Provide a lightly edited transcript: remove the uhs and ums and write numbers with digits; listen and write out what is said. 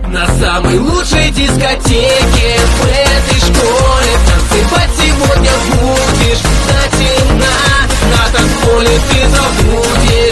На самой лучшей дискотеке в этой школе танцевать сегодня будешь до темна. На танцполе ты забудешь